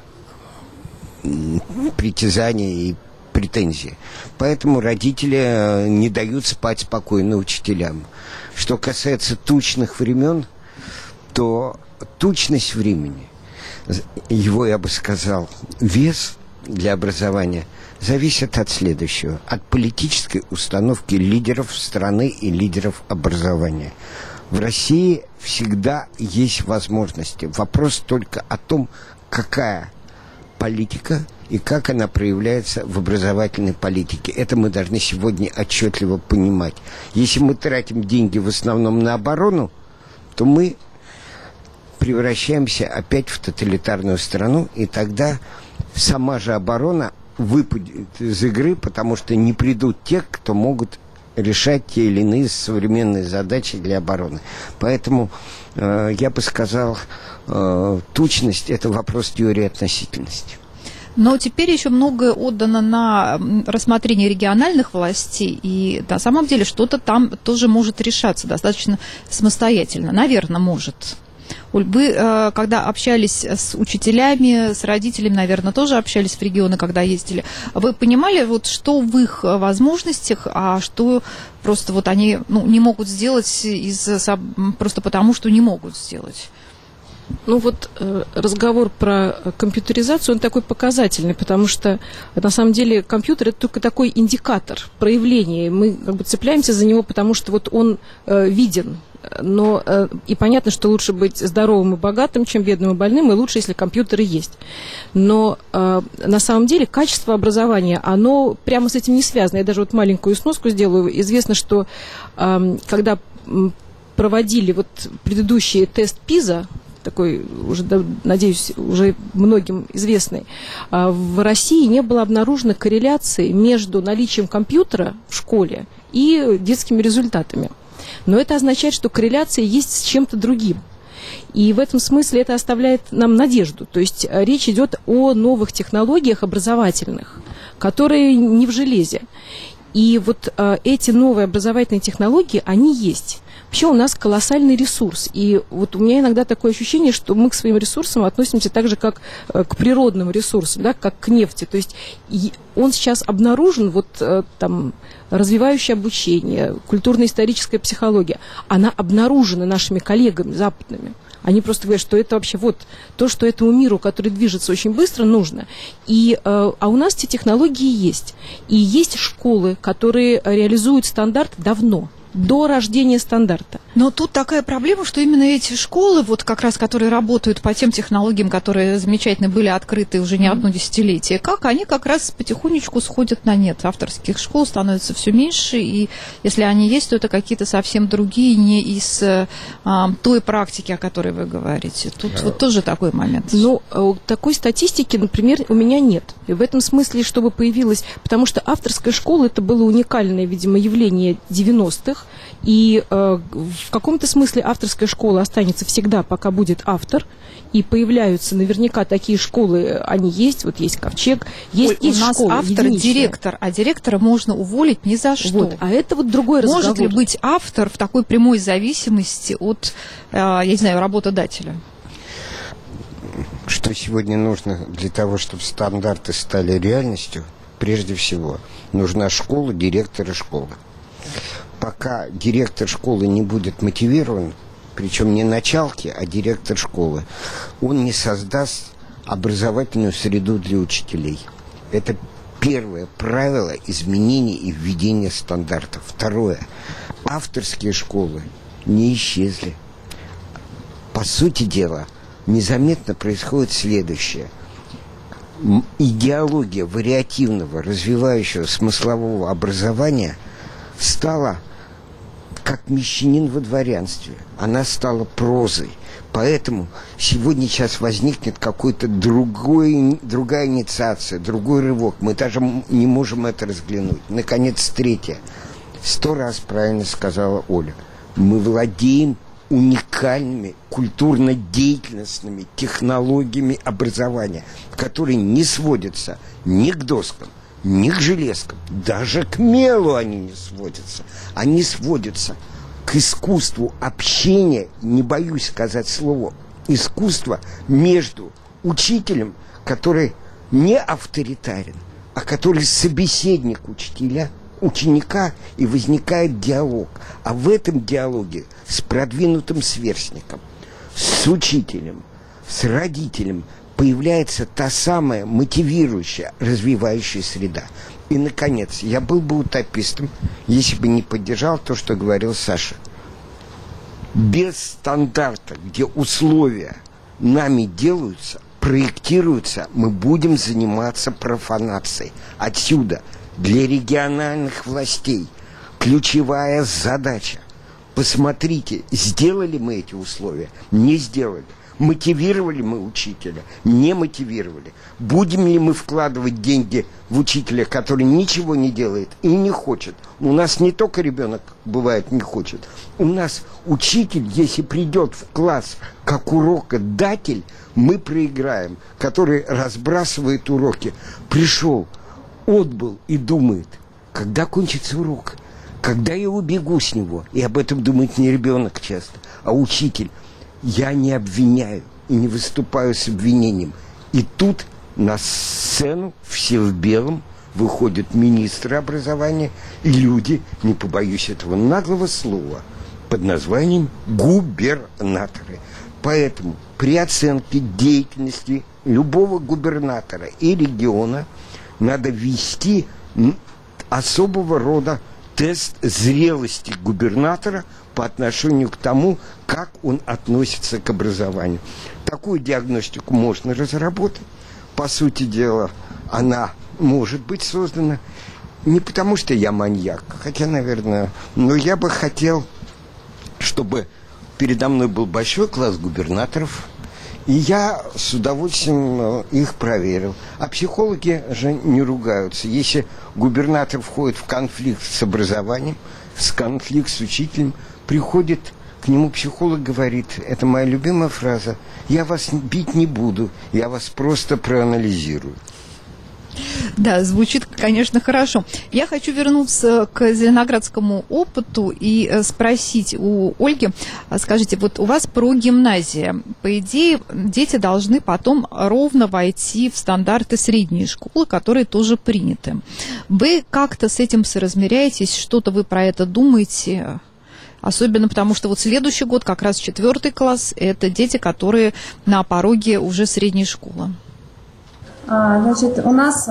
притязания и претензии. Поэтому родители не дают спать спокойно учителям. Что касается тучных времен, то тучность времени, его, я бы сказал, вес для образования зависит от следующего. От политической установки лидеров страны и лидеров образования. В России всегда есть возможности. Вопрос только о том, какая политика и как она проявляется в образовательной политике. Это мы должны сегодня отчетливо понимать. Если мы тратим деньги в основном на оборону, то мы превращаемся опять в тоталитарную страну, и тогда сама же оборона выпадет из игры, потому что не придут те, кто могут решать те или иные современные задачи для обороны. Поэтому я бы сказал, тучность – это вопрос теории относительности. Но теперь еще многое отдано на рассмотрение региональных властей, и на самом деле что-то там тоже может решаться достаточно самостоятельно. Наверное, может. Вы, когда общались с учителями, с родителями, наверное, тоже общались в регионы, когда ездили, вы понимали, вот, что в их возможностях, а что просто вот они не могут сделать просто потому, что не могут сделать? Ну вот разговор про компьютеризацию, он такой показательный, потому что на самом деле компьютер — это только такой индикатор проявления. Мы как бы цепляемся за него, потому что вот он виден. Но и понятно, что лучше быть здоровым и богатым, чем бедным и больным, и лучше, если компьютеры есть. Но на самом деле качество образования, оно прямо с этим не связано. Я даже вот маленькую сноску сделаю. Известно, что когда проводили вот предыдущий тест ПИЗа, такой, уже, надеюсь, уже многим известный, в России не было обнаружено корреляции между наличием компьютера в школе и детскими результатами. Но это означает, что корреляция есть с чем-то другим. И в этом смысле это оставляет нам надежду. То есть речь идет о новых технологиях образовательных, которые не в железе. И вот эти новые образовательные технологии, они есть. Вообще у нас колоссальный ресурс. И вот у меня иногда такое ощущение, что мы к своим ресурсам относимся так же, как к природным ресурсам, да, как к нефти. То есть он сейчас обнаружен, вот там, развивающее обучение, культурно-историческая психология, она обнаружена нашими коллегами западными. Они просто говорят, что это вообще вот то, что этому миру, который движется очень быстро, нужно. А у нас эти технологии есть. И есть школы, которые реализуют стандарт давно, до рождения стандарта. Но тут такая проблема, что именно эти школы, вот как раз которые работают по тем технологиям, которые замечательно были открыты уже не одно десятилетие, они как раз потихонечку сходят на нет. Авторских школ становится все меньше, и если они есть, то это какие-то совсем другие, не из той практики, о которой вы говорите. Тут вот тоже такой момент. Ну, такой статистики, например, у меня нет. И в этом смысле, чтобы появилась... Потому что авторская школа — это было уникальное, видимо, явление 90-х, и в каком-то смысле авторская школа останется всегда, пока будет автор, и появляются наверняка такие школы, они есть, вот есть Ковчег, есть у нас школы, автор — директор, а директора можно уволить ни за что. Вот, а это вот другой разговор. Может ли быть автор в такой прямой зависимости от, я не знаю, работодателя? Что сегодня нужно для того, чтобы стандарты стали реальностью? Прежде всего, нужна школа, директор и школа. Пока директор школы не будет мотивирован, причем не началки, а директор школы, он не создаст образовательную среду для учителей. Это первое правило изменения и введения стандартов. Второе. Авторские школы не исчезли. По сути дела, незаметно происходит следующее. Идеология вариативного, развивающего смыслового образования стала как мещанин во дворянстве. Она стала прозой. Поэтому сегодня сейчас возникнет какой-то другая инициация, другой рывок. Мы даже не можем это разглянуть. Наконец, третье. 100 раз правильно сказала Оля. Мы владеем уникальными культурно-деятельностными технологиями образования, которые не сводятся ни к доскам, ни к железкам, даже к мелу они не сводятся. Они сводятся к искусству общения, не боюсь сказать слово, искусство между учителем, который не авторитарен, а который собеседник ученика, и возникает диалог. А в этом диалоге с продвинутым сверстником, с учителем, с родителем появляется та самая мотивирующая, развивающая среда. И, наконец, я был бы утопистом, если бы не поддержал то, что говорил Саша. Без стандарта, где условия нами делаются, проектируются, мы будем заниматься профанацией. Отсюда для региональных властей ключевая задача. Посмотрите, сделали мы эти условия? Не сделали. Мотивировали мы учителя? Не мотивировали. Будем ли мы вкладывать деньги в учителя, который ничего не делает и не хочет? У нас не только ребенок, бывает, не хочет. У нас учитель, если придет в класс как урокодатель, мы проиграем, который разбрасывает уроки. Пришел, отбыл и думает, когда кончится урок, когда я убегу с него. И об этом думает не ребенок часто, а учитель. Я не обвиняю и не выступаю с обвинением. И тут на сцену все в белом выходят министры образования и люди, не побоюсь этого наглого слова, под названием губернаторы. Поэтому при оценке деятельности любого губернатора и региона надо ввести особого рода тест зрелости губернатора по отношению к тому, как он относится к образованию. Такую диагностику можно разработать. По сути дела, она может быть создана не потому, что я маньяк, хотя, наверное, но я бы хотел, чтобы передо мной был большой класс губернаторов, и я с удовольствием их проверил. А психологи же не ругаются. Если губернатор входит в конфликт с образованием, в конфликт с учителем, приходит к нему психолог, говорит, это моя любимая фраза, я вас бить не буду, я вас просто проанализирую. Да, звучит, конечно, хорошо. Я хочу вернуться к зеленоградскому опыту и спросить у Ольги, скажите, вот у вас прогимназия. По идее, дети должны потом ровно войти в стандарты средней школы, которые тоже приняты. Вы как-то с этим соразмеряетесь, что-то вы про это думаете? Особенно потому, что вот следующий год, как раз 4 класс, это дети, которые на пороге уже средней школы. Значит, у нас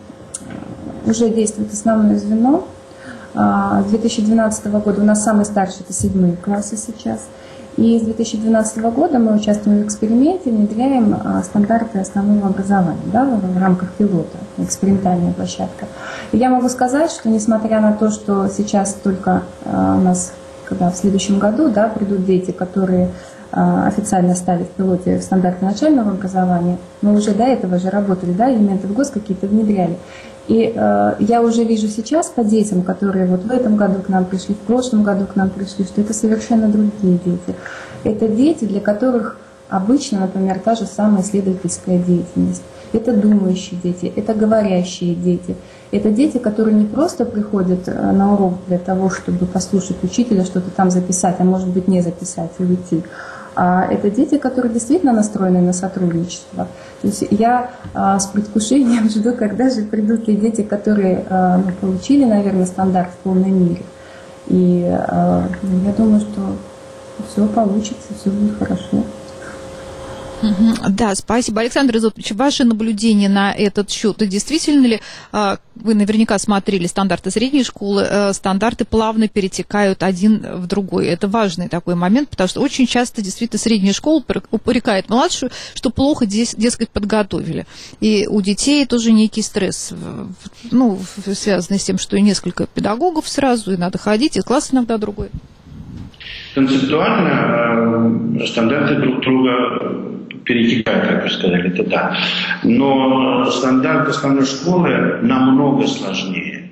уже действует основное звено. С 2012 года у нас самый старший, это 7 классы сейчас. И с 2012 года мы участвуем в эксперименте, внедряем стандарты основного образования, да, в рамках пилота, экспериментальная площадка. И я могу сказать, что несмотря на то, что сейчас только у нас, когда в следующем году, да, придут дети, которые официально стали в пилоте стандарты начального образования, мы уже до этого же работали, да, элементы в ГОС какие-то внедряли. И я уже вижу сейчас по детям, которые вот в этом году к нам пришли, в прошлом году к нам пришли, что это совершенно другие дети. Это дети, для которых обычно, например, та же самая исследовательская деятельность. Это думающие дети, это говорящие дети. Это дети, которые не просто приходят на урок для того, чтобы послушать учителя, что-то там записать, а может быть не записать и уйти. А это дети, которые действительно настроены на сотрудничество. То есть я с предвкушением жду, когда же придут те дети, которые получили, наверное, стандарт в полной мере. И я думаю, что все получится, все будет хорошо. Да, спасибо. Александр Изотович, ваши наблюдения на этот счет, и действительно ли, вы наверняка смотрели стандарты средней школы, стандарты плавно перетекают один в другой. Это важный такой момент, потому что очень часто действительно средняя школа упрекает младшую, что плохо, дескать, подготовили. И у детей тоже некий стресс, ну, связанный с тем, что и несколько педагогов сразу, и надо ходить, и класс иногда другой. Концептуально стандарты друг друга перетекают, как вы сказали, это да. Но стандарт основной школы намного сложнее,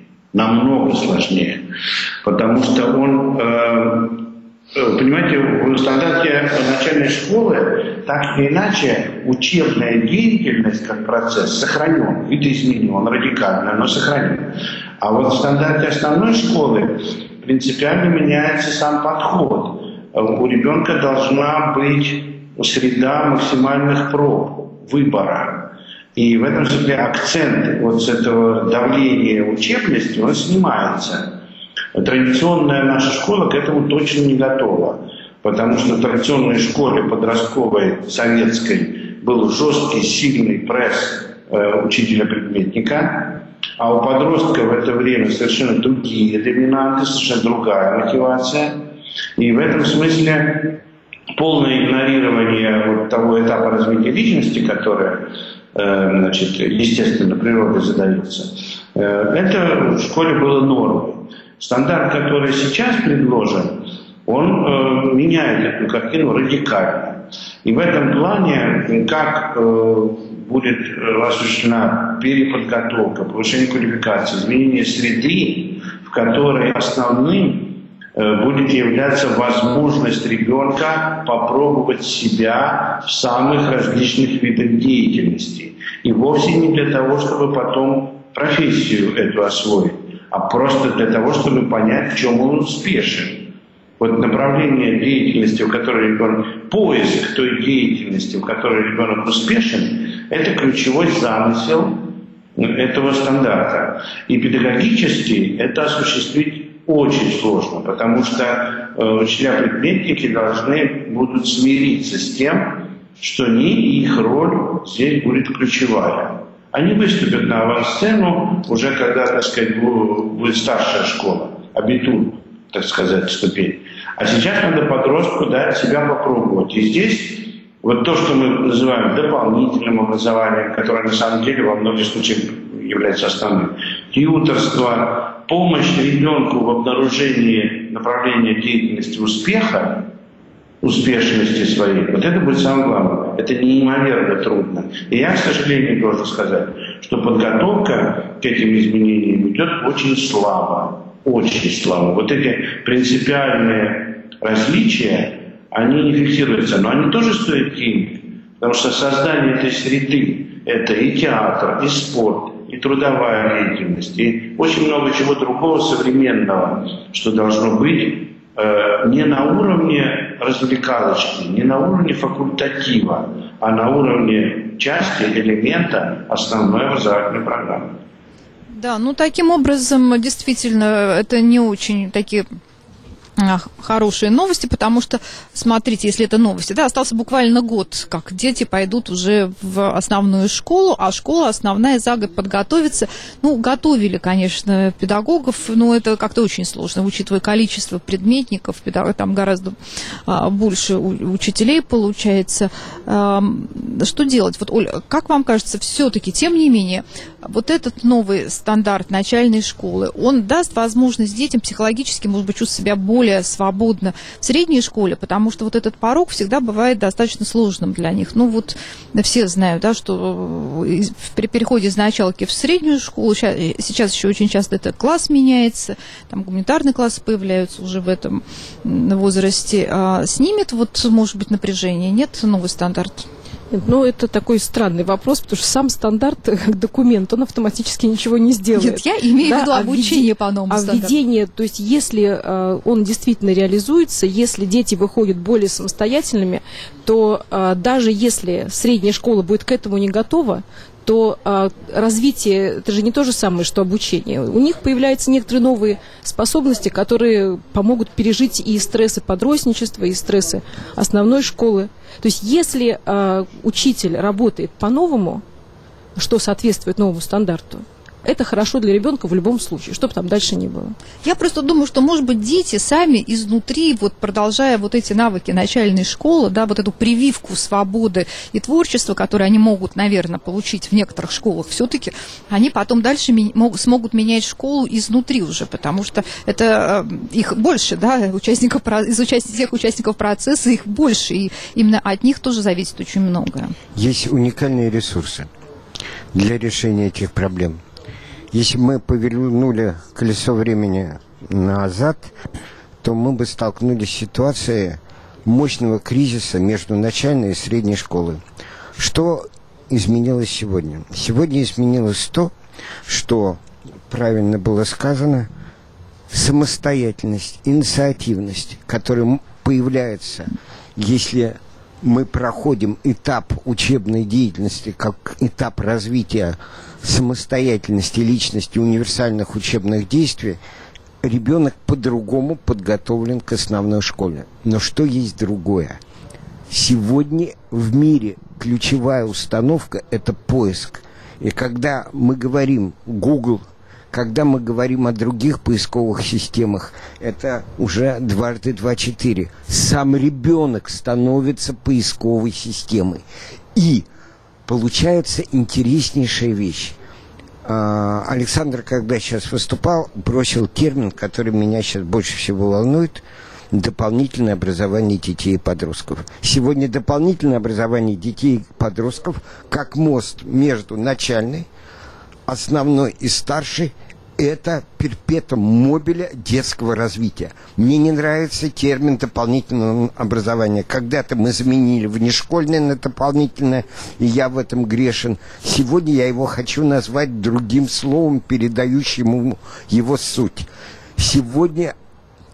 потому что он, понимаете, в стандарте начальной школы так или иначе учебная деятельность как процесс сохранен, видоизменен, он радикально, но сохранен. А вот в стандарте основной школы принципиально меняется сам подход. У ребенка должна быть среда максимальных проб, выбора. И в этом смысле акцент вот с этого давления учебности, он снимается. Традиционная наша школа к этому точно не готова. Потому что в традиционной школе подростковой, советской, был жесткий, сильный пресс учителя-предметника. А у подростка в это время совершенно другие доминанты, совершенно другая мотивация. И в этом смысле полное игнорирование вот того этапа развития личности, которое, значит, естественно, природой задается, это в школе было нормой. Стандарт, который сейчас предложен, он меняет эту картину радикально. И в этом плане, как будет осуществлена переподготовка, повышение квалификации, изменение среды, в которой основным будет являться возможность ребенка попробовать себя в самых различных видах деятельности. И вовсе не для того, чтобы потом профессию эту освоить, а просто для того, чтобы понять, в чем он успешен. Вот направление деятельности, в которой ребенок, поиск той деятельности, в которой ребенок успешен, это ключевой замысел этого стандарта. И педагогически это осуществить очень сложно, потому что учителя-предметники должны будут смириться с тем, что не их роль здесь будет ключевая. Они выступят на авансцену уже когда, так сказать, будет старшая школа, абитур, так сказать, ступень. А сейчас надо подростку дать себя попробовать. И здесь вот то, что мы называем дополнительным образованием, которое на самом деле во многих случаях является основным, тьюторство, помощь ребенку в обнаружении направления деятельности успеха, успешности своей, вот это будет самое главное. Это неимоверно трудно. И я, к сожалению, должен сказать, что подготовка к этим изменениям идет очень слабо. Очень слабо. Вот эти принципиальные различия, они не фиксируются, но они тоже стоят денег. Потому что создание этой среды – это и театр, и спорт, и трудовая деятельность, и очень много чего другого современного, что должно быть не на уровне развлекалочки, не на уровне факультатива, а на уровне части, элемента основной образовательной программы. Да, ну таким образом, действительно, это не очень такие хорошие новости, потому что, смотрите, если это новости, да, остался буквально год, как дети пойдут уже в основную школу, а школа основная за год подготовится. Ну, готовили, конечно, педагогов, но это как-то очень сложно, учитывая количество предметников, там гораздо больше учителей получается. Что делать? Вот, Оля, как вам кажется, все-таки, тем не менее, вот этот новый стандарт начальной школы, он даст возможность детям психологически, может быть, чувствовать себя более свободно в средней школе, потому что вот этот порог всегда бывает достаточно сложным для них. Ну вот все знают, да, что при переходе из началки в среднюю школу, сейчас еще очень часто этот класс меняется, там гуманитарные классы появляются уже в этом возрасте. Снимет, вот, может быть, напряжение? Нет, новый стандарт? Ну, это такой странный вопрос, потому что сам стандарт, как документ, он автоматически ничего не сделает. Нет, я имею в виду обучение по новому стандарту. Введение, то есть если он действительно реализуется, если дети выходят более самостоятельными, то даже если средняя школа будет к этому не готова, то развитие, это же не то же самое, что обучение. У них появляются некоторые новые способности, которые помогут пережить и стрессы подростничества, и стрессы основной школы. То есть если учитель работает по-новому, что соответствует новому стандарту, это хорошо для ребенка в любом случае, что бы там дальше ни было. Я просто думаю, что, может быть, дети сами изнутри, вот продолжая вот эти навыки начальной школы, да, вот эту прививку свободы и творчества, которые они могут, наверное, получить в некоторых школах, все-таки они потом дальше смогут менять школу изнутри уже, потому что это их больше, да, всех участников процесса их больше, и именно от них тоже зависит очень многое. Есть уникальные ресурсы для решения этих проблем. Если мы повернули колесо времени назад, то мы бы столкнулись с ситуацией мощного кризиса между начальной и средней школой. Что изменилось сегодня? Сегодня изменилось то, что, правильно было сказано, самостоятельность, инициативность, которая появляется, если мы проходим этап учебной деятельности как этап развития самостоятельности личности, универсальных учебных действий, ребенок по-другому подготовлен к основной школе. Но что есть другое? Сегодня в мире ключевая установка – это поиск. И когда мы говорим Google, когда мы говорим о других поисковых системах, это уже 2 × 2 = 4. Сам ребенок становится поисковой системой. И получается интереснейшая вещь. Александр, когда сейчас выступал, бросил термин, который меня сейчас больше всего волнует – дополнительное образование детей и подростков. Сегодня дополнительное образование детей и подростков как мост между начальной, основной и старшей – это перпетум мобиля детского развития. Мне не нравится термин дополнительного образования. Когда-то мы заменили внешкольное на дополнительное, и я в этом грешен. Сегодня я его хочу назвать другим словом, передающим его суть. Сегодня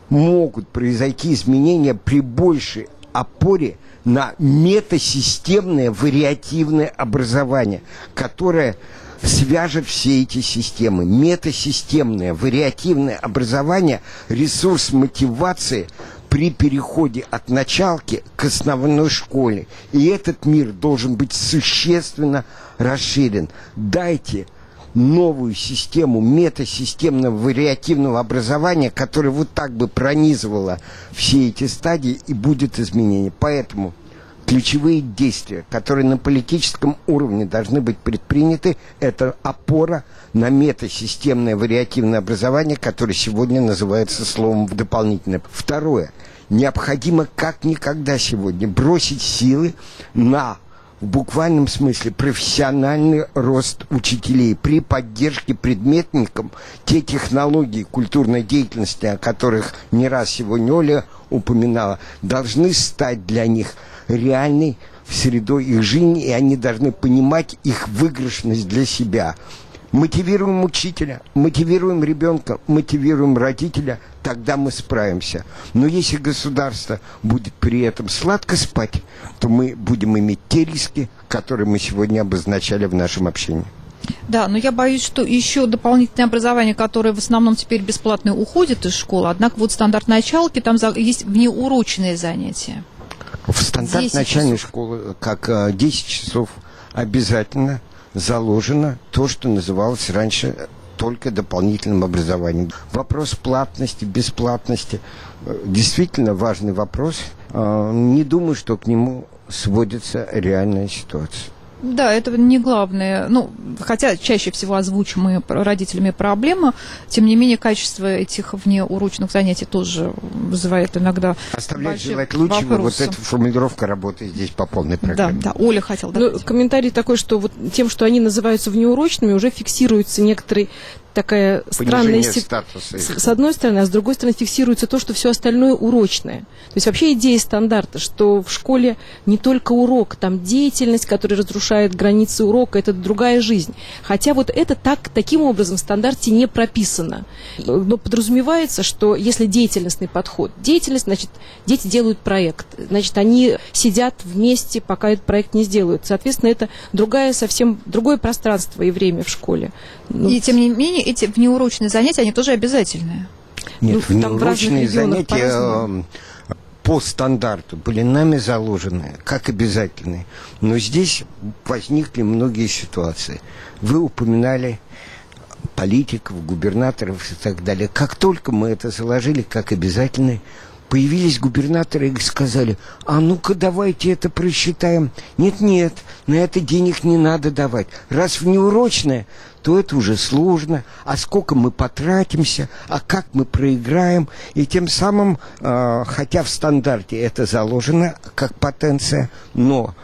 могут произойти изменения при большей опоре на метасистемное вариативное образование, которое свяжет все эти системы. Метасистемное вариативное образование – ресурс мотивации при переходе от началки к основной школе. И этот мир должен быть существенно расширен. Дайте новую систему метасистемного вариативного образования, которая вот так бы пронизывала все эти стадии, и будет изменение. Поэтому ключевые действия, которые на политическом уровне должны быть предприняты, это опора на метасистемное вариативное образование, которое сегодня называется словом дополнительное. Второе. Необходимо как никогда сегодня бросить силы на, в буквальном смысле, профессиональный рост учителей при поддержке предметникам те технологии культурной деятельности, о которых не раз сегодня Оля упоминала, должны стать для них реальной средой их жизни, и они должны понимать их выигрышность для себя. Мотивируем учителя, мотивируем ребенка, мотивируем родителя, тогда мы справимся. Но если государство будет при этом сладко спать, то мы будем иметь те риски, которые мы сегодня обозначали в нашем общении. Да, но я боюсь, что еще дополнительное образование, которое в основном теперь бесплатно уходит из школы, однако вот стандарт началки, там есть внеурочные занятия. В стандарт начальной школы, как 10 часов, обязательно заложено то, что называлось раньше только дополнительным образованием. Вопрос платности, бесплатности действительно важный вопрос. Не думаю, что к нему сводится реальная ситуация. Да, это не главное. Ну, хотя чаще всего озвучимые родителями проблемы, тем не менее, качество этих внеурочных занятий тоже вызывает иногда оставляет желать лучшего. Вот эта формулировка работает здесь по полной программе. Да, Оля хотела добавить. Комментарий такой, что вот тем, что они называются внеурочными, уже фиксируется некоторый такая странная статуса. С одной стороны, а с другой стороны фиксируется то, что все остальное урочное. То есть вообще идея стандарта, что в школе не только урок, там деятельность, которая разрушает границы урока, это другая жизнь. Хотя вот это таким образом в стандарте не прописано. Но подразумевается, что если деятельностный подход, деятельность, значит, дети делают проект, значит, они сидят вместе, пока этот проект не сделают. Соответственно, это совсем другое пространство и время в школе. И тем не менее, эти внеурочные занятия, они тоже обязательные. Нет, внеурочные занятия по стандарту были нами заложены как обязательные. Но здесь возникли многие ситуации. Вы упоминали политиков, губернаторов и так далее. Как только мы это заложили как обязательное, появились губернаторы и сказали: а ну-ка давайте это просчитаем. Нет, на это денег не надо давать. Раз внеурочное, то это уже сложно. А сколько мы потратимся, а как мы проиграем. И тем самым, хотя в стандарте это заложено как потенция, но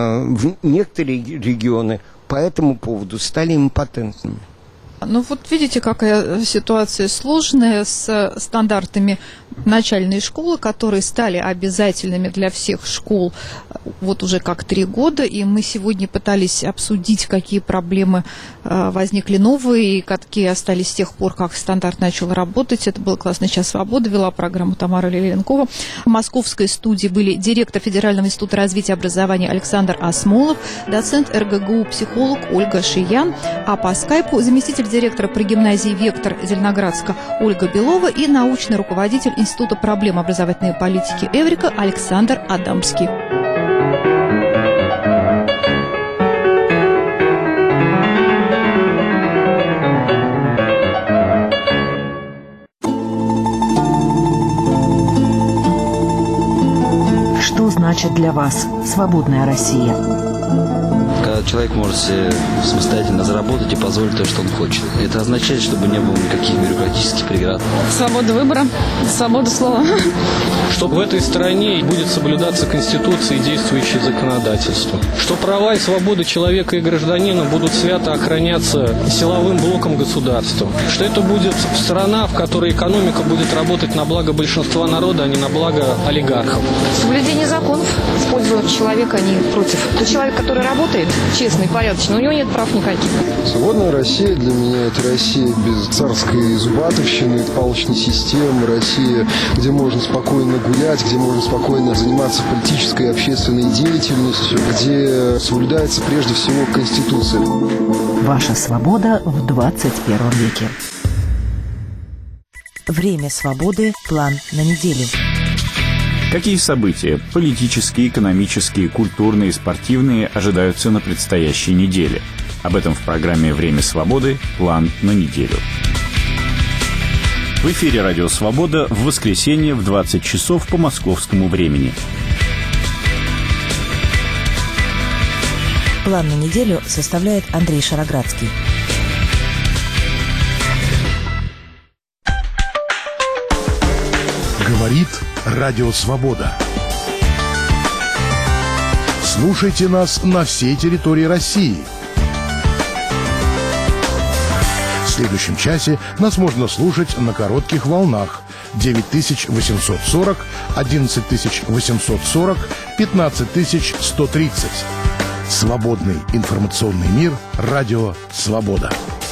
некоторые регионы по этому поводу стали импотентными. Ну вот видите, какая ситуация сложная с стандартами начальной школы, которые стали обязательными для всех школ вот уже как 3 года, и мы сегодня пытались обсудить, какие проблемы возникли новые, и какие остались с тех пор, как стандарт начал работать. Это был «Классный час свободы», вела программу Тамара Лиленкова. В московской студии были директор Федерального института развития образования Александр Асмолов, доцент РГГУ, психолог Ольга Шиян, а по скайпу заместитель директора при гимназии «Вектор» Зеленоградска Ольга Белова и научный руководитель Института проблем образовательной политики Эврика Александр Адамский. Что значит для вас свободная Россия? Когда человек может себе самостоятельно заработать и позволить то, что он хочет. Это означает, чтобы не было никаких бюрократических преград. Свобода выбора, свобода слова. Что в этой стране будет соблюдаться Конституция и действующее законодательство. Что права и свободы человека и гражданина будут свято охраняться силовым блоком государства. Что это будет страна, в которой экономика будет работать на благо большинства народа, а не на благо олигархов. Соблюдение законов в пользу человека, а не против. Тот человек, который работает, честный, порядочный, у него нет прав никаких. Свободная Россия для меня – это Россия без царской зубатовщины, палочной системы, Россия, где можно спокойно гулять, где можно спокойно заниматься политической и общественной деятельностью, где соблюдается прежде всего Конституция. Ваша свобода в 21 веке. Время свободы. План на неделю. Какие события – политические, экономические, культурные, спортивные – ожидаются на предстоящей неделе? Об этом в программе «Время свободы. План на неделю». В эфире «Радио Свобода» в воскресенье в 20 часов по московскому времени. План на неделю составляет Андрей Шароградский. Говорит Радио Свобода. Слушайте нас на всей территории России. В следующем часе нас можно слушать на коротких волнах 9840, 11840, 15130. Свободный информационный мир. Радио Свобода.